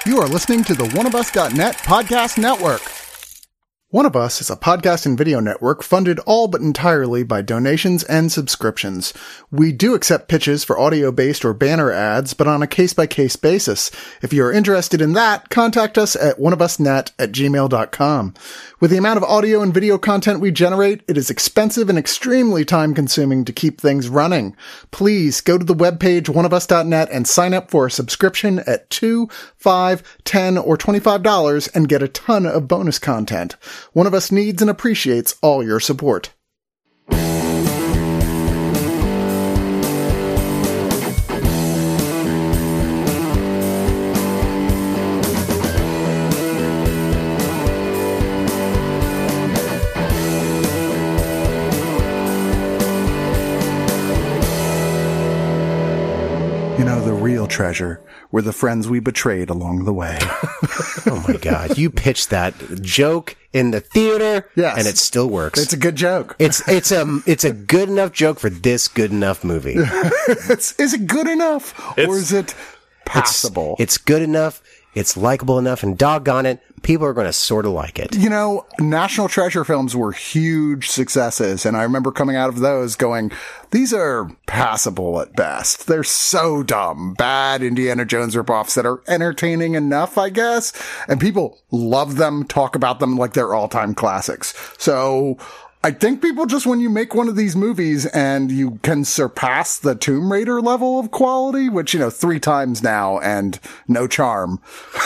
You are listening to the oneofus.net podcast network. One of Us is a podcast and video network funded all but entirely by donations and subscriptions. We do accept pitches for audio-based or banner ads, but on a case-by-case basis. If you are interested in that, contact us at oneofusnet@gmail.com. With the amount of audio and video content we generate, it is expensive and extremely time-consuming to keep things running. Please go to the webpage oneofus.net and sign up for a subscription at $2, $5, $10, or $25 and get a ton of bonus content. One of Us needs and appreciates all your support. You know, the real treasure were the friends we betrayed along the way. Oh my God. You pitched that joke in the theater. Yes. And it still works. It's a good joke. It's a good enough joke for this good enough movie. Is it good enough? Or is it passable? It's good enough. It's likable enough, and doggone it, people are going to sort of like it. You know, National Treasure films were huge successes, and I remember coming out of those going, these are passable at best. They're so dumb. Bad Indiana Jones ripoffs that are entertaining enough, I guess. And people love them, talk about them like they're all-time classics. So I think people just, when you make one of these movies and you can surpass the Tomb Raider level of quality, which, 3 times now and no charm.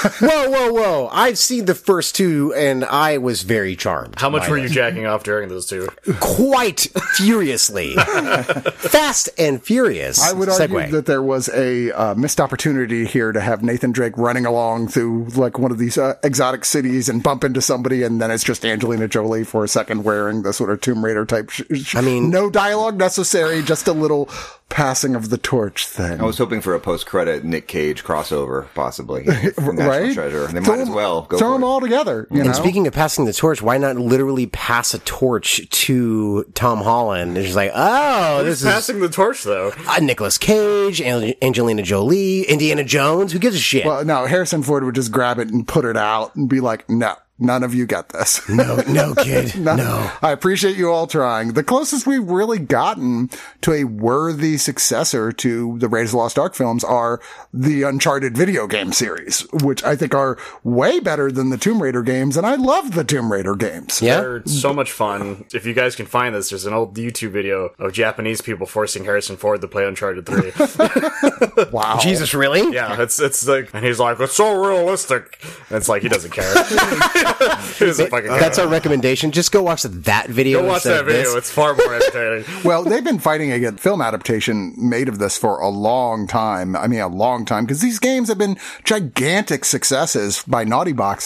Whoa. I've seen the first two and I was very charmed. How much were you jacking off during those two? Quite furiously. Fast and furious. I would argue that there was a missed opportunity here to have Nathan Drake running along through like one of these exotic cities and bump into somebody, and then it's just Angelina Jolie for a second wearing this sort of Tomb Raider type. No dialogue necessary, just a little passing of the torch thing. I was hoping for a post-credit Nick Cage crossover, possibly, from National right? Treasure. They might as well go throw for them it. all together. And speaking of passing the torch, why not literally pass a torch to Tom Holland? It's just like, Who's passing the torch, though? Nicolas Cage, Angelina Jolie, Indiana Jones. Who gives a shit? Well, no, Harrison Ford would just grab it and put it out and be like, no. None of you get this. No, kid. No. I appreciate you all trying. The closest we've really gotten to a worthy successor to the Raiders of the Lost Ark films are the Uncharted video game series, which I think are way better than the Tomb Raider games, and I love the Tomb Raider games. Yeah. They're so much fun. If you guys can find this, there's an old YouTube video of Japanese people forcing Harrison Ford to play Uncharted 3. Wow. Jesus, really? Yeah, it's like, and he's like, it's so realistic. And it's like, he doesn't care. He doesn't fucking care. That's our recommendation. Just go watch that video. Go watch that video. It's far more entertaining. Well, they've been fighting against film adaptation made of this for a long time. I mean, a long time, because these games have been gigantic successes by Naughty Dog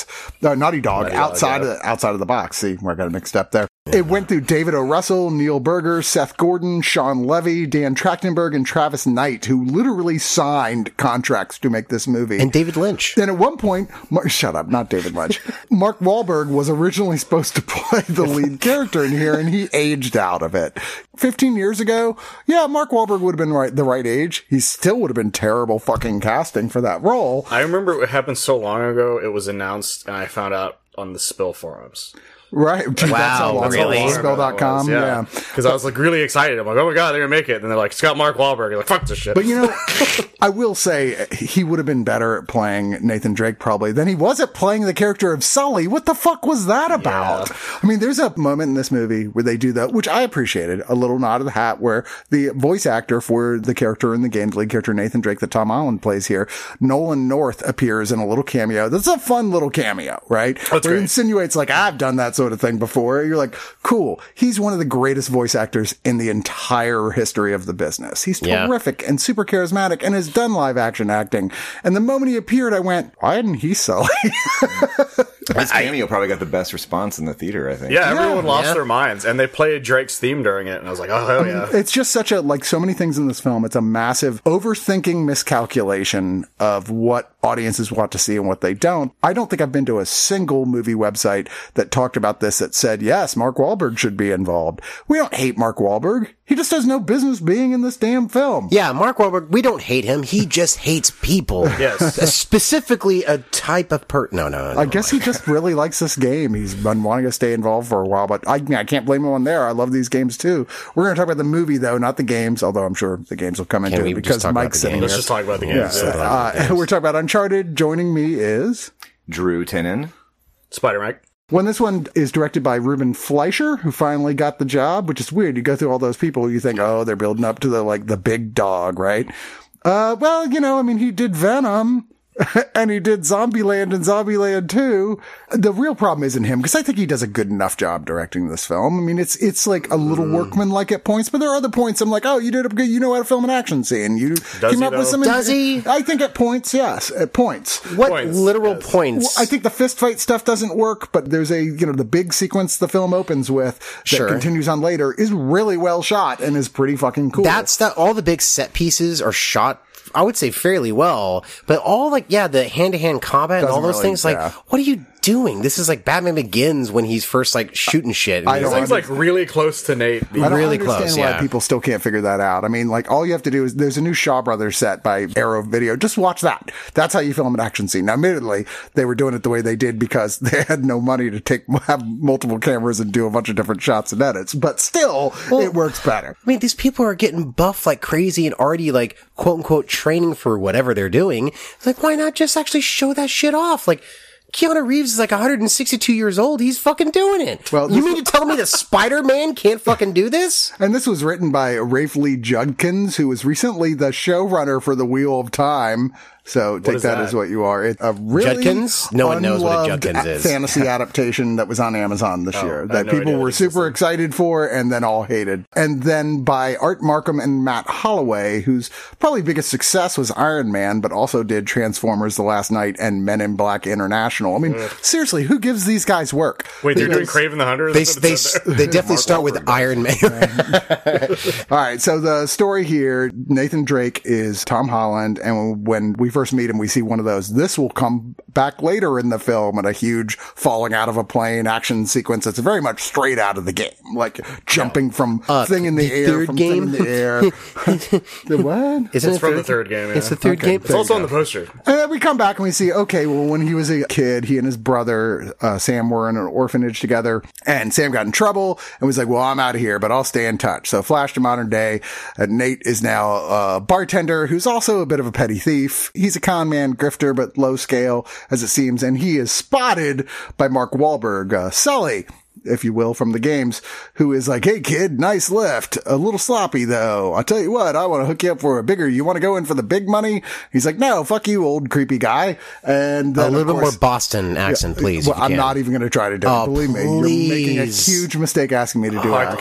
outside of the box. See, where I got it mixed up there. It went through David O. Russell, Neil Berger, Seth Gordon, Sean Levy, Dan Trachtenberg, and Travis Knight, who literally signed contracts to make this movie. And David Lynch. And at one point, shut up, not David Lynch. Mark Wahlberg was originally supposed to play the lead character in here, and he aged out of it. 15 years ago, yeah, Mark Wahlberg would have been the right age. He still would have been terrible fucking casting for that role. I remember it happened so long ago, it was announced, and I found out on the Spill forums. Right. Wow, really? Spill.com. Yeah. Because I was like really excited. I'm like, oh my God, they're going to make it. And they're like, it's got Mark Wahlberg. You're like, fuck this shit. But I will say he would have been better at playing Nathan Drake probably than he was at playing the character of Sully. What the fuck was that about? Yeah. I mean, there's a moment in this movie where they do that, which I appreciated, a little nod of the hat, where the voice actor for the character in the game, the lead character Nathan Drake that Tom Holland plays here, Nolan North, appears in a little cameo. That's a fun little cameo, right? That's where great. It insinuates like, I've done that sort of thing before. You're like, cool. He's one of the greatest voice actors in the entire history of the business. He's terrific and super charismatic and has done live action acting. And the moment he appeared, I went, why didn't he Sully? His cameo probably got the best response in the theater, I think. Yeah, everyone lost their minds, and they played Drake's theme during it, and I was like, oh, hell yeah. It's just such a, like so many things in this film, it's a massive overthinking miscalculation of what audiences want to see and what they don't. I don't think I've been to a single movie website that talked about this that said, yes, Mark Wahlberg should be involved. We don't hate Mark Wahlberg. He just has no business being in this damn film. Yeah, Mark Wahlberg, we don't hate him. He just hates people. Yes. Specifically a type of No. I guess he just really likes this game. He's been wanting to stay involved for a while, but I can't blame him on there. I love these games too. We're going to talk about the movie though, not the games, although I'm sure the games will come into it because Mike's sitting Let's here. just talk about the games. We're talking about Uncharted. Joining me is Drew Tennant. Spider-Man. When this one is directed by Ruben Fleischer, who finally got the job, which is weird. You go through all those people, you think, oh, they're building up to the big dog, right? Well, he did Venom. And he did Zombieland and Zombieland 2. The real problem isn't him, because I think he does a good enough job directing this film. I mean, it's like a little workman-like at points, but there are other points I'm like, oh, you did a good, you know how to film an action scene. You came up with some... Does he? I think at points, yes. At points. What Points, literal yes. points? Well, I think the fist fight stuff doesn't work, but there's the big sequence the film opens with that Sure. continues on later is really well shot and is pretty fucking cool. All the big set pieces are shot, I would say, fairly well, but all the hand-to-hand combat and all those things, what are you doing? This is like Batman Begins when he's first shooting shit. And This thing's really close to Nate. I don't really understand close, why yeah. people still can't figure that out. I mean, all you have to do is there's a new Shaw Brothers set by Arrow Video. Just watch that. That's how you film an action scene. Now, admittedly, they were doing it the way they did because they had no money to have multiple cameras and do a bunch of different shots and edits. But still, it works better. I mean, these people are getting buff like crazy and already quote unquote training for whatever they're doing. It's why not just actually show that shit off? Keanu Reeves is 162 years old. He's fucking doing it. Well, you mean to tell me that Spider-Man can't fucking do this? And this was written by Rafe Lee Judkins, who was recently the showrunner for The Wheel of Time. So take that as what you are. It's a really Judkins? No one knows what a unloved Judkins is. fantasy adaptation that was on Amazon this year that people were super excited for and then all hated. And then by Art Markham and Matt Holloway, whose probably biggest success was Iron Man, but also did Transformers: The Last Night and Men in Black International. I mean, seriously, who gives these guys work? Wait, they're doing Kraven the Hunter? They definitely start with Iron Man. All right, so the story here, Nathan Drake is Tom Holland, and when we first meet him, we see one of those. This will come back later in the film in a huge falling out of a plane action sequence that's very much straight out of the game, jumping from thing in the air, third from game? thing in the air. The what? Isn't It's it from the third game, yeah. It's the third game? It's also on the poster. And then we come back and we see, okay, well, when he was a kid, he and his brother, Sam, were in an orphanage together, and Sam got in trouble and was like, well, I'm out of here, but I'll stay in touch. So flash to modern day, Nate is now a bartender who's also a bit of a petty thief. He's a con man, grifter, but low scale, as it seems, and he is spotted by Mark Wahlberg, Sully, if you will, from the games, who is like, hey kid, nice lift. A little sloppy though. I'll tell you what, I want to hook you up for a bigger, you want to go in for the big money? He's like, no, fuck you, old creepy guy. And then, a little bit more Boston accent, please. Well, I'm not even going to try to do it. Believe me, you're making a huge mistake asking me to do it.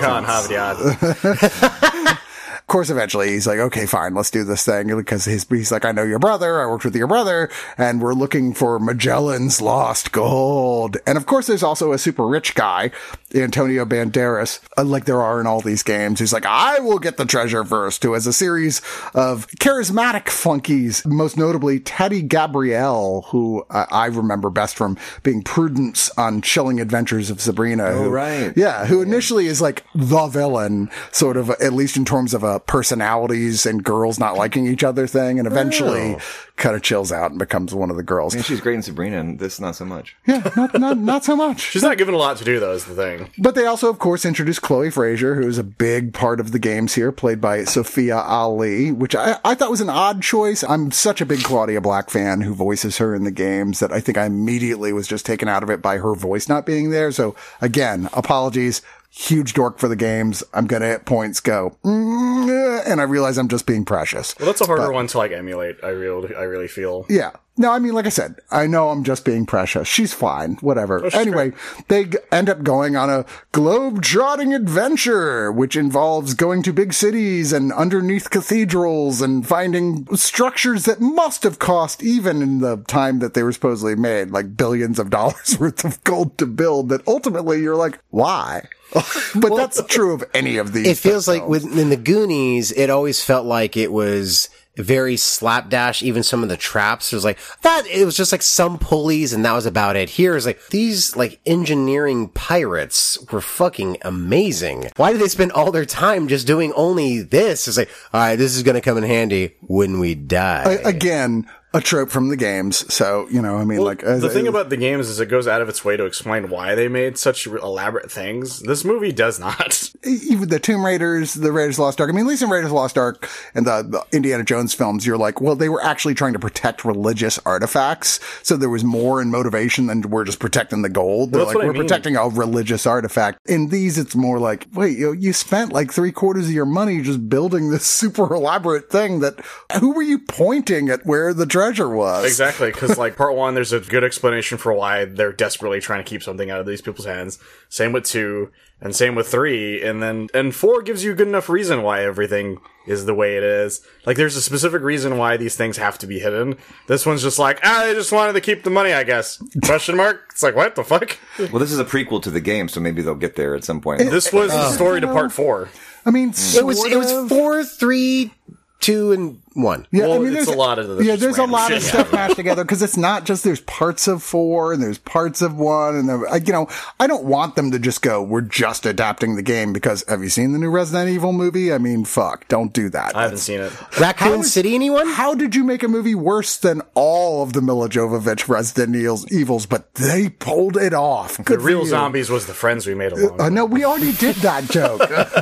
Of course, eventually he's like, okay, fine, let's do this thing. Because he's like, I know your brother. I worked with your brother and we're looking for Magellan's lost gold. And of course, there's also a super rich guy, Antonio Banderas, like there are in all these games, who's like, I will get the treasure first, who has a series of charismatic flunkies, most notably Teddy Gabrielle, who I remember best from being Prudence on Chilling Adventures of Sabrina. Who initially is like the villain, sort of, at least in terms of personalities and girls not liking each other thing, and eventually kind of chills out and becomes one of the girls. I mean, she's great in Sabrina, and this not so much. Yeah, not so much. She's not given a lot to do, though, is the thing. But they also, of course, introduced Chloe Frazer, who is a big part of the games here, played by Sophia Ali, which I thought was an odd choice. I'm such a big Claudia Black fan who voices her in the games that I think I immediately was just taken out of it by her voice not being there. So again, apologies. Huge dork for the games. I'm gonna at points go, and I realize I'm just being precious. Well, that's a harder one to emulate. I really feel. Yeah. No, I mean, like I said, I know I'm just being precious. She's fine. Whatever. Anyway, they end up going on a globe-trotting adventure, which involves going to big cities and underneath cathedrals and finding structures that must have cost, even in the time that they were supposedly made, billions of dollars worth of gold to build, that ultimately you're like, why? But that's true of any of these. It feels like in the Goonies, it always felt like it was very slapdash. Even some of the traps, there's like that. It was just like some pulleys, and that was about it. Here is like these like engineering pirates were fucking amazing. Why did they spend all their time just doing only this? It's like, all right, this is going to come in handy when we die. Again, a trope from the games. So, you know, I mean, like... The thing about the games is it goes out of its way to explain why they made such elaborate things. This movie does not. Even the Tomb Raiders, the Raiders of the Lost Ark. I mean, at least in Raiders of the Lost Ark and the Indiana Jones films, you're like, well, they were actually trying to protect religious artifacts. So there was more in motivation than we're just protecting the gold. They're like, we're protecting a religious artifact. In these, it's more like, wait, you spent like 3/4 of your money just building this super elaborate thing that, who were you pointing at where the treasure was? Exactly, because like part 1, there's a good explanation for why they're desperately trying to keep something out of these people's hands. Same with 2, and same with 3, and 4 gives you a good enough reason why everything is the way it is. Like, there's a specific reason why these things have to be hidden. This one's just like, they just wanted to keep the money, I guess. Question mark? It's like, what the fuck? Well, this is a prequel to the game, so maybe they'll get there at some point. This was the story to part 4. I mean, it was 4, 3, 2, and 1. Yeah, well, I mean, it's a lot of the there's a lot of stuff mashed together because it's not just there's parts of 4 and there's parts of 1 and you know, I don't want them to just go, we're just adapting the game because have you seen the new Resident Evil movie? I mean, fuck, don't do that. I haven't seen it. Raccoon City, anyone? How did you make a movie worse than all of the Mila Jovovich Resident Evils? But they pulled it off. Good The real for you. zombies was the friends we made along. No, we already did that joke.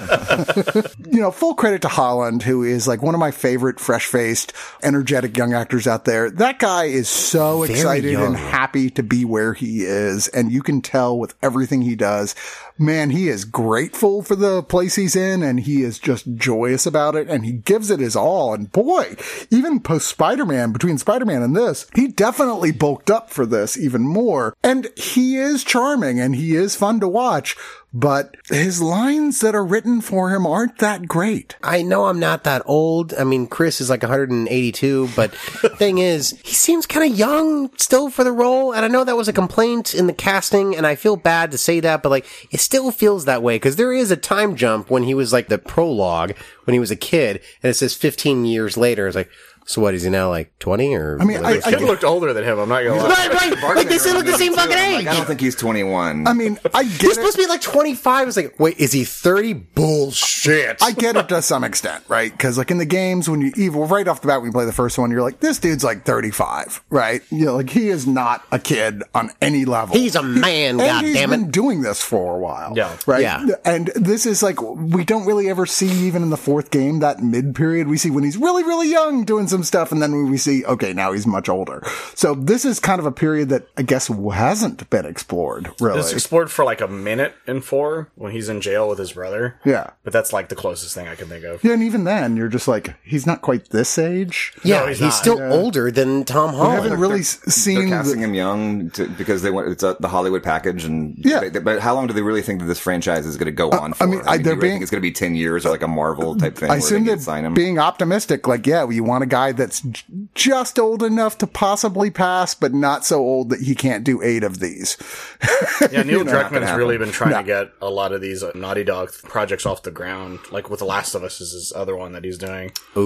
You know, full credit to Holland, who is like one of my favorite fresh-faced, energetic young actors out there. That guy is so Very excited young. and happy to be where he is. And you can tell with everything he does, man, he is grateful for the place he's in and he is just joyous about it and he gives it his all. And boy, even post Spider-Man, between Spider-Man and this, he definitely bulked up for this even more. And he is charming and he is fun to watch. But his lines that are written for him aren't that great. I know I'm not that old. I mean, Chris is like 182, but thing is, he seems kind of young still for the role. And I know that was a complaint in the casting, and I feel bad to say that, but like, it still feels that way because there is a time jump when he was like the prologue when he was a kid, and it says 15 years later. It's like, so what, is he now like 20 or? I mean, The kid looked older than him, I'm not gonna lie. Right. Like they still look the same fucking age. I don't think he's 21. I mean, I get He's it. supposed to be like 25. It's like, wait, is he 30? Bullshit. I get it to some extent, right? Because like in the games, when you right off the bat, when you play the first one, you're like, this dude's like 35, right? You know, like he is not a kid on any level. He's a man, and he's goddammit. been doing this for a while. Yeah. Right? Yeah. And this is like, we don't really ever see, even in the 4th game, that mid-period. We see when he's really, really young doing some stuff, and then when we see, okay, now he's much older. So this is kind of a period that I guess hasn't been explored, really. It's explored for like a minute in 4 when he's in jail with his brother. Yeah. But that's like the closest thing I can think of. Yeah, and even then, you're just like, he's not quite this age. Yeah, No, he's not. still older than Tom We Holland. haven't really They're seen casting the, him young because they want the Hollywood package, and Yeah. but how long do they really think that this franchise is going to go on for? I mean, do they're you really being- think it's going to be 10 years or like a Marvel type thing. I where they assume can they're sign him? being optimistic. Like, yeah, you want a guy that's just old enough to possibly pass, but not so old that he can't do 8 of these. Yeah, Neil not gonna Druckmann's really happen. been trying to get a lot of these Naughty Dog projects off the ground. Like with The Last of Us is his other one that he's doing.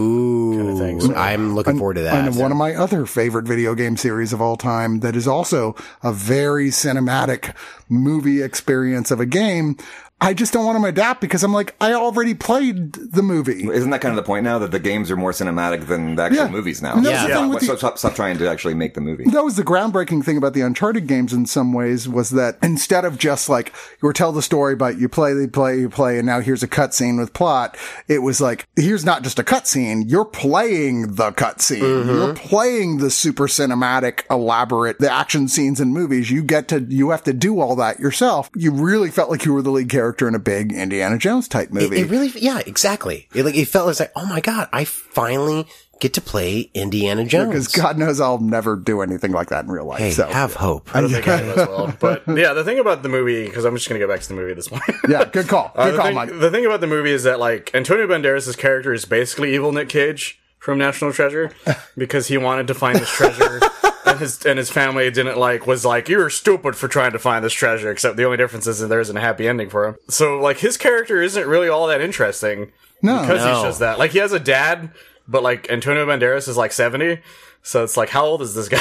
Ooh, thing, so- I'm looking forward to that. And one of my other favorite video game series of all time that is also a very cinematic movie experience of a game. I just don't want them to adapt because I'm like, I already played the movie. Isn't that kind of the point now that the games are more cinematic than the actual Yeah. movies now? And that was the thing with the- Stop trying to actually make the movie. That was the groundbreaking thing about the Uncharted games in some ways was that instead of just like, you were tell the story, but you play, and now here's a cutscene with plot. It was like, here's not just a cutscene, you're playing the cutscene. You're playing the super cinematic, elaborate, the action scenes in movies. You have to do all that yourself. You really felt like you were the lead character in a big Indiana Jones type movie. It really, yeah, exactly. It felt like, oh my god, I finally get to play Indiana Jones. because God knows I'll never do anything like that in real life. Hey, so have hope. I don't think I as well. But yeah, the thing about the movie, because I'm just going to go back to the movie at this point. yeah, good call. Good call, Mike. The thing about the movie is that like Antonio Banderas' character is basically evil Nick Cage from National Treasure because he wanted to find this treasure. And his family was like, you're stupid for trying to find this treasure, except the only difference is that there isn't a happy ending for him. So, like, his character isn't really all that interesting. No. Because he's just that. Like, he has a dad but like Antonio Banderas is like 70. So it's like, how old is this guy?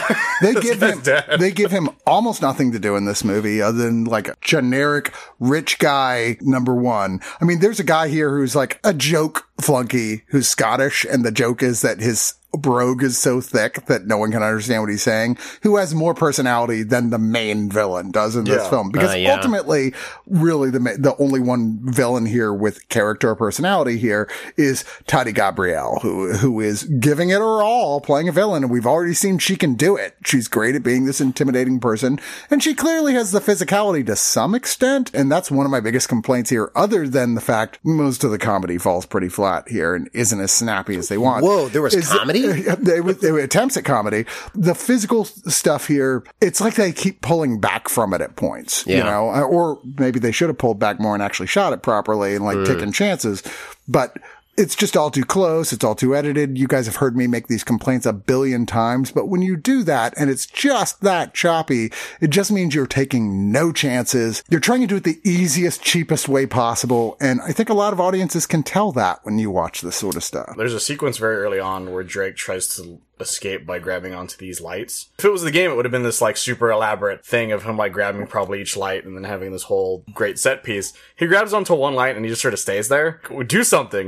They give him almost nothing to do in this movie other than like a generic rich guy number one. I mean, there's a guy here who's like a joke flunky who's Scottish, and the joke is that his brogue is so thick that no one can understand what he's saying, who has more personality than the main villain does in this film. Because ultimately, really the only one villain here with character or personality here is Tati Gabrielle, who is giving it her all, playing a villain. And we've already seen she can do it. She's great at being this intimidating person. And she clearly has the physicality to some extent. And that's one of my biggest complaints here, other than the fact most of the comedy falls pretty flat here and isn't as snappy as they want. Whoa, there was comedy? They were attempts at comedy. The physical stuff here, it's like they keep pulling back from it at points, you know, or maybe they should have pulled back more and actually shot it properly and like taken chances. But it's just all too close. It's all too edited. You guys have heard me make these complaints a billion times, but when you do that and it's just that choppy, it just means you're taking no chances. You're trying to do it the easiest, cheapest way possible. And I think a lot of audiences can tell that when you watch this sort of stuff. There's a sequence very early on where Drake tries to escape by grabbing onto these lights. If it was the game, it would have been this like super elaborate thing of him like grabbing probably each light and then having this whole great set piece. He grabs onto one light and he just sort of stays there. Do something.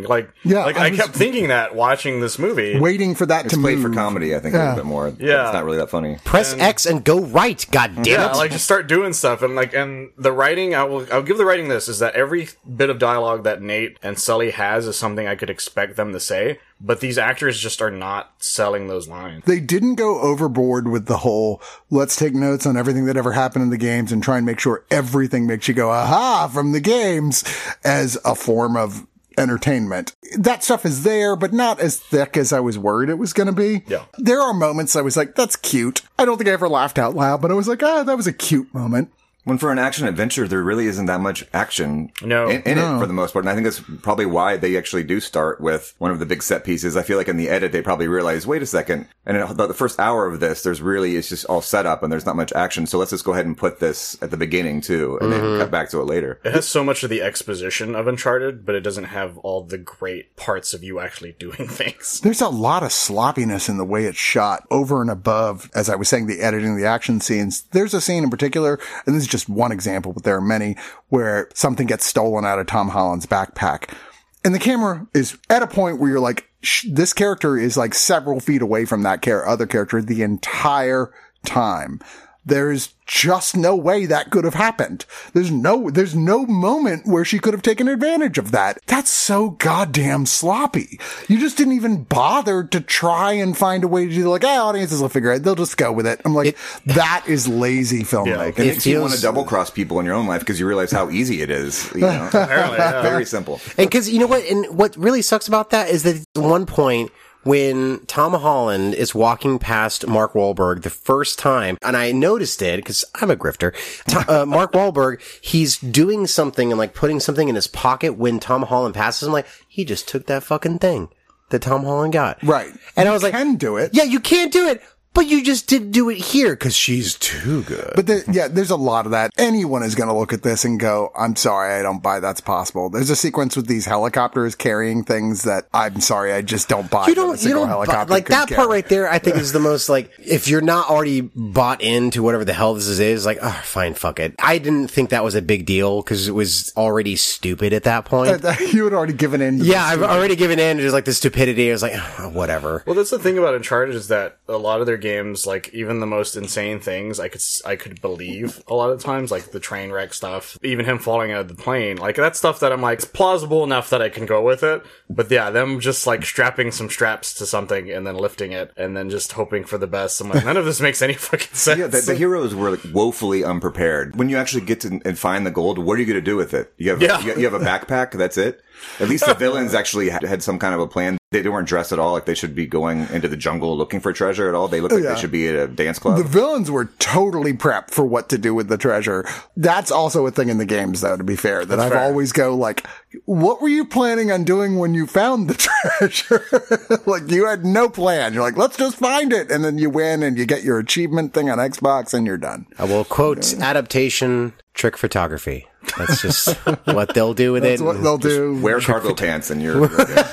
I kept thinking that watching this movie. Waiting for that to move. It's played for comedy, I think, a little bit more. Yeah. It's not really that funny. Press X and go right, goddammit. Like just start doing stuff. And the writing, I'll give the writing this, is that every bit of dialogue that Nate and Sully has is something I could expect them to say. But these actors just are not selling those lines. They didn't go overboard with the whole, let's take notes on everything that ever happened in the games and try and make sure everything makes you go, aha, from the games, as a form of entertainment. That stuff is there, but not as thick as I was worried it was going to be. Yeah. There are moments I was like, that's cute. I don't think I ever laughed out loud, but I was like, that was a cute moment. When for an action adventure, there really isn't that much action in it for the most part. And I think that's probably why they actually do start with one of the big set pieces. I feel like in the edit, they probably realize, wait a second. And in about the first hour of this, it's just all set up and there's not much action. So let's just go ahead and put this at the beginning too, and then cut back to it later. It has so much of the exposition of Uncharted, but it doesn't have all the great parts of you actually doing things. There's a lot of sloppiness in the way it's shot over and above, as I was saying, the editing, the action scenes. There's a scene in particular, and this is just one example, but there are many, where something gets stolen out of Tom Holland's backpack. And the camera is at a point where you're like, this character is like several feet away from that other character the entire time. There's just no way that could have happened. There's no moment where she could have taken advantage of that. That's so goddamn sloppy. You just didn't even bother to try and find a way to do audiences will figure it. They'll just go with it. I'm like, that is lazy filmmaking. It makes you want to double cross people in your own life because you realize how easy it is. You know? Apparently, very simple. And because you know what? And what really sucks about that is that at one point, when Tom Holland is walking past Mark Wahlberg the first time, and I noticed it because I'm a grifter, Mark Wahlberg, he's doing something and like putting something in his pocket when Tom Holland passes him. Like, he just took that fucking thing that Tom Holland got. Right. And I was like, you can do it. Yeah, you can't do it. But you just didn't do it here because she's too good. But there's a lot of that. Anyone is going to look at this and go, I'm sorry, I don't buy that's possible. There's a sequence with these helicopters carrying things that I'm sorry, I just don't buy. Helicopter like that part right there, I think is the most like, if you're not already bought into whatever the hell this is, like, oh, fine, fuck it. I didn't think that was a big deal because it was already stupid at that point. You had already given in. I've already given in to just like the stupidity. I was like, oh, whatever. Well, that's the thing about Uncharted is that a lot of their games, like even the most insane things, I could believe a lot of times, like the train wreck stuff, even him falling out of the plane, like that's stuff that I'm like, it's plausible enough that I can go with it. But yeah, them just like strapping some straps to something and then lifting it and then just hoping for the best. I'm like, none of this makes any fucking sense. Yeah, the heroes were like woefully unprepared. When you actually get to and find the gold, what are you going to do with it? You have a backpack. That's it. At least the villains actually had some kind of a plan. They weren't dressed at all like they should be going into the jungle looking for treasure at all. They look like they should be at a dance club. The villains were totally prepped for what to do with the treasure. That's also a thing in the games, though, to be fair, that I've always go like, what were you planning on doing when you found the treasure? Like, you had no plan. You're like, let's just find it. And then you win and you get your achievement thing on Xbox and you're done. I will quote adaptation trick photography. That's just what they'll do with it. That's what they'll do. Wear cargo pants and you're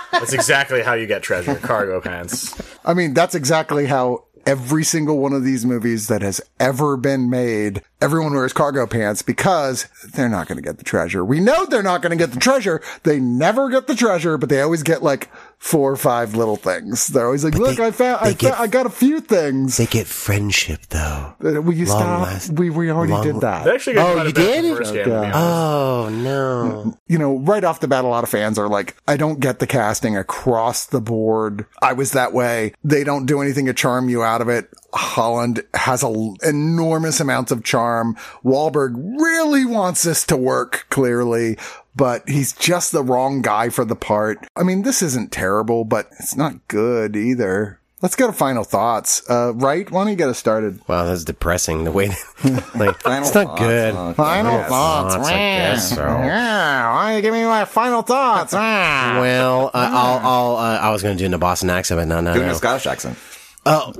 That's exactly how you get treasure. Cargo pants. I mean, that's exactly how every single one of these movies that has ever been made, everyone wears cargo pants because they're not going to get the treasure. We know they're not going to get the treasure. They never get the treasure, but they always get like 4 or 5 little things. They're always like, look, I got a few things. They get friendship though. Will you stop? We already did that. They actually got you did? Oh, no. You know, right off the bat, a lot of fans are like, I don't get the casting across the board. I was that way. They don't do anything to charm you out of it. Holland has enormous amounts of charm. Wahlberg really wants this to work, clearly, but he's just the wrong guy for the part. I mean, this isn't terrible, but it's not good either. Let's go to final thoughts. Right? Why don't you get us started? Wow, that's depressing. The way, like, it's not good. Final thoughts. I guess so. Yeah, why don't you give me my final thoughts? Well, I was going to do a Boston accent, but no. Do a Scottish accent. I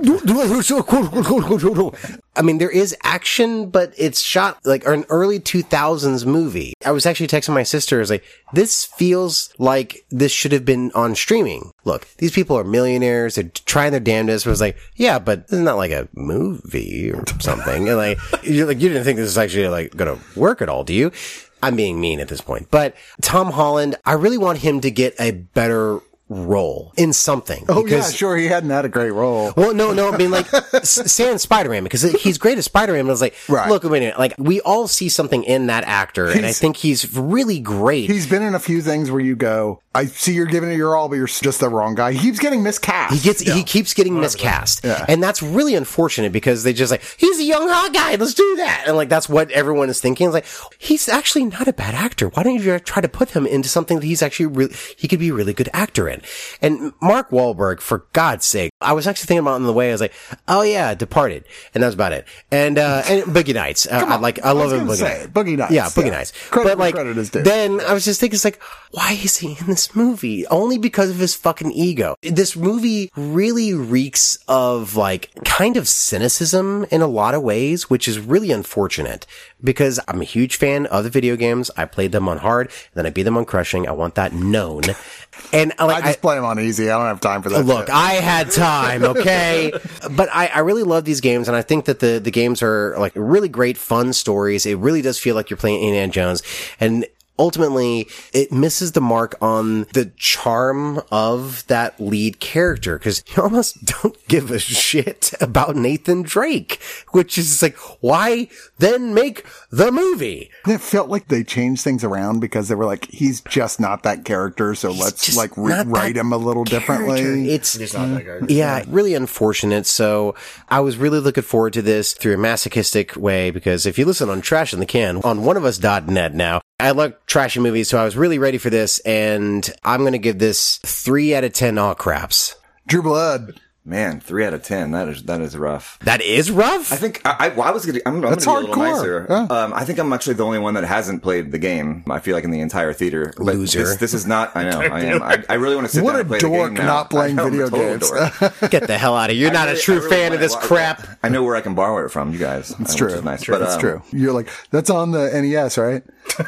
mean, there is action, but it's shot like an early 2000s movie. I was actually texting my sister. I was like, this feels like this should have been on streaming. Look, these people are millionaires. They're trying their damnedest. I was like, yeah, but it's not like a movie or something. And like, you didn't think this is actually like going to work at all, do you? I'm being mean at this point. But Tom Holland, I really want him to get a better role in something. Oh, yeah, sure. He hadn't had a great role. Well, no. I mean, like, sans Spider-Man, because he's great as Spider-Man. I was like, right. Look, wait a minute. Like, we all see something in that actor, and I think he's really great. He's been in a few things where you go, I see you're giving it your all, but you're just the wrong guy. He keeps getting miscast. He keeps getting miscast. Yeah. And that's really unfortunate because they just like, he's a young hot guy. Let's do that. And like, that's what everyone is thinking. It's like, he's actually not a bad actor. Why don't you try to put him into something that he's actually he could be a really good actor in? And Mark Wahlberg, for God's sake, I was actually thinking about it on the way. I was like, oh yeah, Departed. And that was about it. And Boogie Nights. I love him. Boogie Nights. Yeah, Boogie Nights. Credit is due. Then I was just thinking, it's like, why is he in this movie? Only because of his fucking ego. This movie really reeks of like kind of cynicism in a lot of ways, which is really unfortunate because I'm a huge fan of the video games. I played them on hard, then I beat them on crushing. I want that known. And like, I just play them on easy. I don't have time for that. Look, I had time, okay? But I really love these games, and I think that the games are like really great, fun stories. It really does feel like you're playing Indiana Jones. And ultimately, it misses the mark on the charm of that lead character because you almost don't give a shit about Nathan Drake, which is like, why then make the movie? It felt like they changed things around because they were like, he's just not that character, so let's like write him a little differently. He's not that character. Yeah, really unfortunate. So I was really looking forward to this through a masochistic way because if you listen on Trash in the Can on oneofus.net now, I like trashy movies, so I was really ready for this, and I'm going to give this 3 out of 10 all craps. Drew Blood. Man, 3 out of 10. That is rough. That is rough? I think I'm going to be a little nicer. Yeah. I think I'm actually the only one that hasn't played the game. I feel like in the entire theater. But loser. This is not. I know. I am. I really want to sit down and play the game now. What a dork not playing video games. Get the hell out of here. You're not a true fan of this crap. I know where I can borrow it from, you guys. It's true. Nice. It's true. You're like, that's on the NES, right?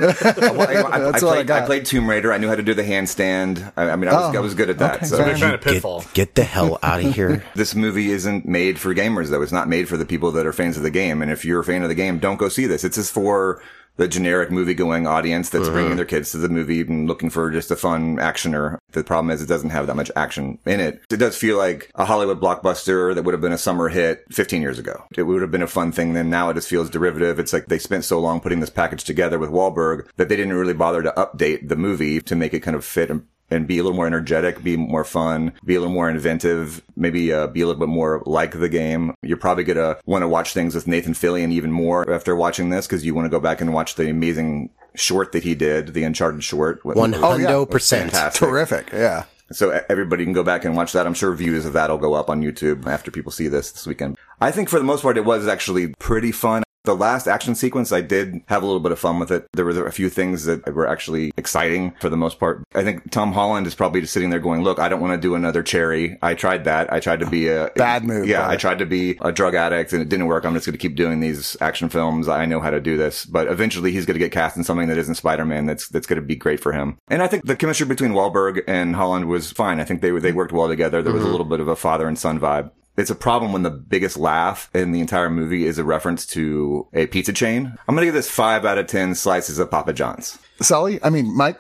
I played Tomb Raider. I knew how to do the handstand. I was good at that. Okay, so they're trying to pitfall. Get the hell out of here. This movie isn't made for gamers, though. It's not made for the people that are fans of the game. And if you're a fan of the game, don't go see this. It's just for the generic movie-going audience that's bringing their kids to the movie and looking for just a fun actioner. The problem is it doesn't have that much action in it. It does feel like a Hollywood blockbuster that would have been a summer hit 15 years ago. It would have been a fun thing then. Now it just feels derivative. It's like they spent so long putting this package together with Wahlberg that they didn't really bother to update the movie to make it kind of fit and be a little more energetic, be more fun, be a little more inventive, maybe be a little bit more like the game. You're probably going to want to watch things with Nathan Fillion even more after watching this because you want to go back and watch the amazing short that he did, the Uncharted short. 100%. Terrific, yeah. So everybody can go back and watch that. I'm sure views of that will go up on YouTube after people see this weekend. I think for the most part, it was actually pretty fun. The last action sequence, I did have a little bit of fun with it. There were a few things that were actually exciting for the most part. I think Tom Holland is probably just sitting there going, look, I don't want to do another Cherry. I tried that. I tried to be a... Bad move. Yeah, I tried to be a drug addict and it didn't work. I'm just going to keep doing these action films. I know how to do this. But eventually he's going to get cast in something that isn't Spider-Man that's going to be great for him. And I think the chemistry between Wahlberg and Holland was fine. I think they worked well together. There was a little bit of a father and son vibe. It's a problem when the biggest laugh in the entire movie is a reference to a pizza chain. I'm going to give this 5 out of 10 slices of Papa John's. Mike?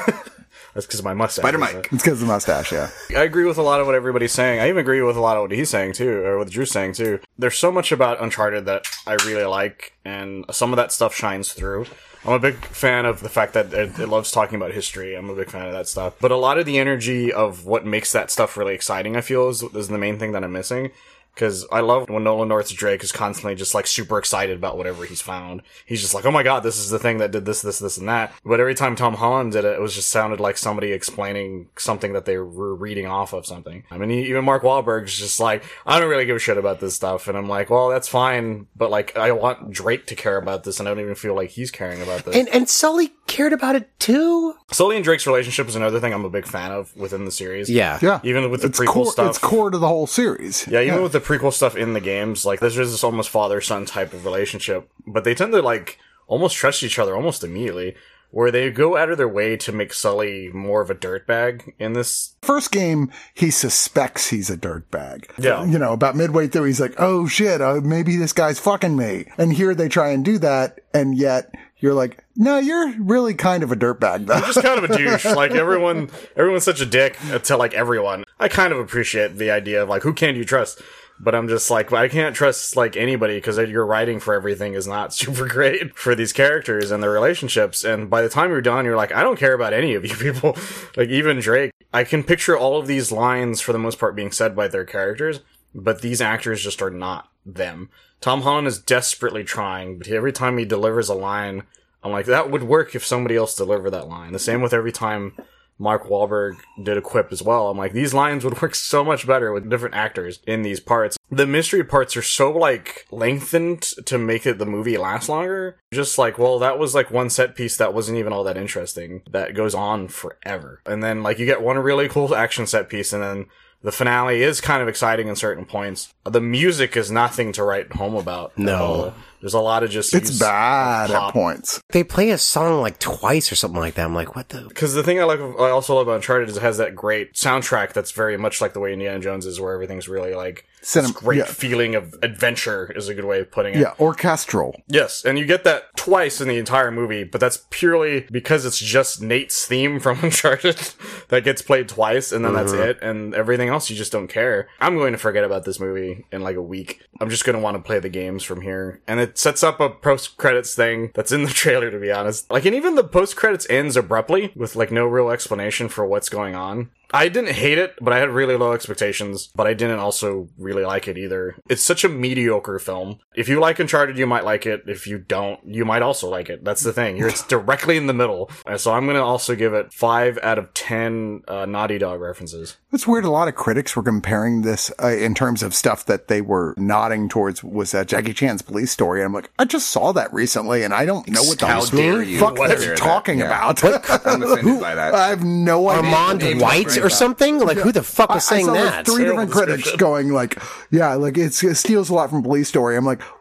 That's because of my mustache. Spider Mike. It's because of the mustache, yeah. I agree with a lot of what everybody's saying. I even agree with a lot of what he's saying, too, or what Drew's saying, too. There's so much about Uncharted that I really like, and some of that stuff shines through. I'm a big fan of the fact that it loves talking about history. I'm a big fan of that stuff. But a lot of the energy of what makes that stuff really exciting, I feel, is the main thing that I'm missing. Because I love when Nolan North's Drake is constantly just, like, super excited about whatever he's found. He's just like, oh my god, this is the thing that did this, and that. But every time Tom Holland did it, it was just sounded like somebody explaining something that they were reading off of something. I mean, even Mark Wahlberg's just like, I don't really give a shit about this stuff. And I'm like, well, that's fine. But, like, I want Drake to care about this, and I don't even feel like he's caring about this. And Sully cared about it, too? Sully and Drake's relationship is another thing I'm a big fan of within the series. Yeah. Even with the prequel stuff. It's core to the whole series. Yeah, even with the prequel stuff in the games, like, there's this almost father-son type of relationship, but they tend to, like, almost trust each other almost immediately, where they go out of their way to make Sully more of a dirtbag in this. First game, he suspects he's a dirtbag. Yeah. You know, about midway through, he's like, oh shit, maybe this guy's fucking me. And here they try and do that, and yet you're like, no, you're really kind of a dirtbag, though. You're just kind of a douche. Like, everyone's such a dick to, like, everyone. I kind of appreciate the idea of, like, who can you trust? But I'm just like, I can't trust, like, anybody because your writing for everything is not super great for these characters and their relationships. And by the time you're done, you're like, I don't care about any of you people. Like, even Drake. I can picture all of these lines, for the most part, being said by their characters, but these actors just are not them. Tom Holland is desperately trying, but every time he delivers a line, I'm like, that would work if somebody else delivered that line. The same with every time Mark Wahlberg did a quip as well. I'm like, these lines would work so much better with different actors in these parts. The mystery parts are so, like, lengthened to make the movie last longer. Just like, well, that was, like, one set piece that wasn't even all that interesting. That goes on forever. And then, like, you get one really cool action set piece, and then the finale is kind of exciting in certain points. The music is nothing to write home about. No. There's a lot of just... It's bad at points. They play a song like twice or something like that. I'm like, what the... Because the thing I also love about Uncharted is it has that great soundtrack that's very much like the way Indiana Jones is, where everything's really like... this great feeling of adventure is a good way of putting it. Yeah, orchestral. Yes, and you get that twice in the entire movie, but that's purely because it's just Nate's theme from Uncharted that gets played twice, and then that's it, and everything else you just don't care. I'm going to forget about this movie in like a week. I'm just going to want to play the games from here. And it sets up a post-credits thing that's in the trailer, to be honest. Like, and even the post-credits ends abruptly with like no real explanation for what's going on. I didn't hate it, but I had really low expectations, but I didn't also really like it either. It's such a mediocre film. If you like Uncharted, you might like it. If you don't, you might also like it. That's the thing. It's directly in the middle. So I'm going to also give it 5 out of 10 Naughty Dog references. It's weird. A lot of critics were comparing this in terms of stuff that they were nodding towards was Jackie Chan's Police Story. And I'm like, I just saw that recently, and I don't know what the fuck they're talking about. I'm offended by that. I have no idea. Armand White or something? Like, who the fuck was saying that? I saw 3 different critics going like, yeah, like it steals a lot from Police Story. I'm like,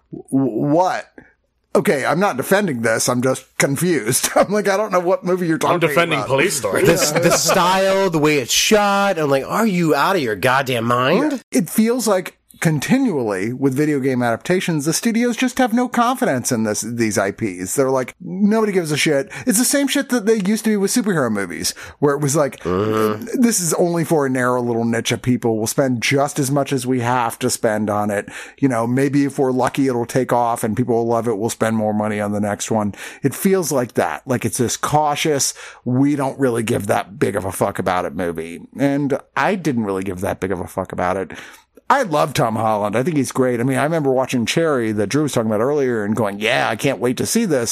what? Okay, I'm not defending this. I'm just confused. I'm like, I don't know what movie you're talking about. I'm defending Police Story. The style, the way it's shot. I'm like, are you out of your goddamn mind? Yeah. It feels like continually with video game adaptations, the studios just have no confidence in these IPs. They're like, nobody gives a shit. It's the same shit that they used to be with superhero movies, where it was like, this is only for a narrow little niche of people. We'll spend just as much as we have to spend on it. You know, maybe if we're lucky, it'll take off and people will love it. We'll spend more money on the next one. It feels like that. Like it's this cautious, we don't really give that big of a fuck about it movie. And I didn't really give that big of a fuck about it. I love Tom Holland. I think he's great. I mean, I remember watching Cherry that Drew was talking about earlier and going, yeah, I can't wait to see this.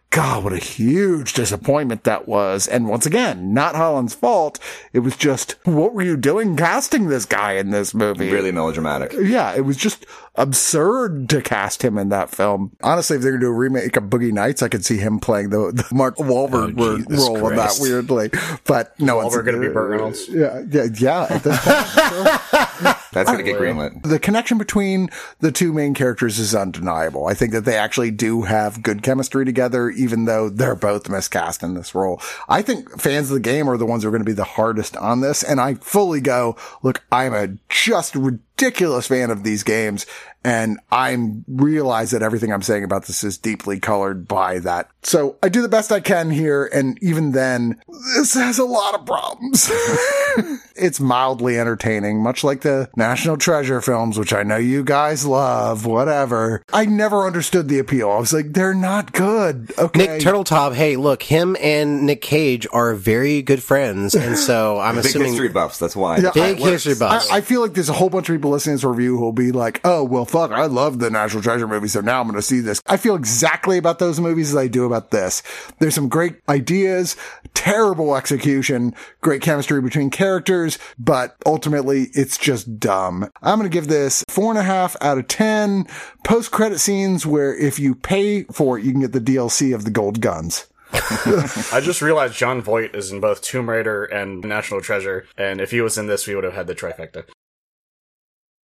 God, what a huge disappointment that was. And once again, not Holland's fault. It was just, what were you doing casting this guy in this movie? Really melodramatic. Yeah, it was just absurd to cast him in that film. Honestly, if they're going to do a remake of Boogie Nights, I could see him playing the Mark Wahlberg role in that weirdly. But no, Wahlberg going to be Burt Reynolds. Yeah. At this point, sure. That's going to get greenlit. The connection between the two main characters is undeniable. I think that they actually do have good chemistry together, even though they're both miscast in this role. I think fans of the game are the ones who are going to be the hardest on this. And I fully go, look, I'm a just ridiculous fan of these games. And I realize that everything I'm saying about this is deeply colored by that. So I do the best I can here. And even then, this has a lot of problems. It's mildly entertaining, much like the National Treasure films, which I know you guys love, whatever. I never understood the appeal. I was like, they're not good. Okay. Nick Turtletop, hey, look, him and Nick Cage are very good friends. And so I'm assuming. Big history buffs, that's why. Yeah, big history buffs. I feel like there's a whole bunch of people listening to this review who will be like, oh, well, fuck, I love the National Treasure movie, so now I'm going to see this. I feel exactly about those movies as I do about this. There's some great ideas, terrible execution, great chemistry between characters, but ultimately it's just dumb. I'm going to give this 4.5 out of 10 post-credit scenes where if you pay for it, you can get the DLC of the gold guns. I just realized Jon Voight is in both Tomb Raider and National Treasure, and if he was in this, we would have had the trifecta.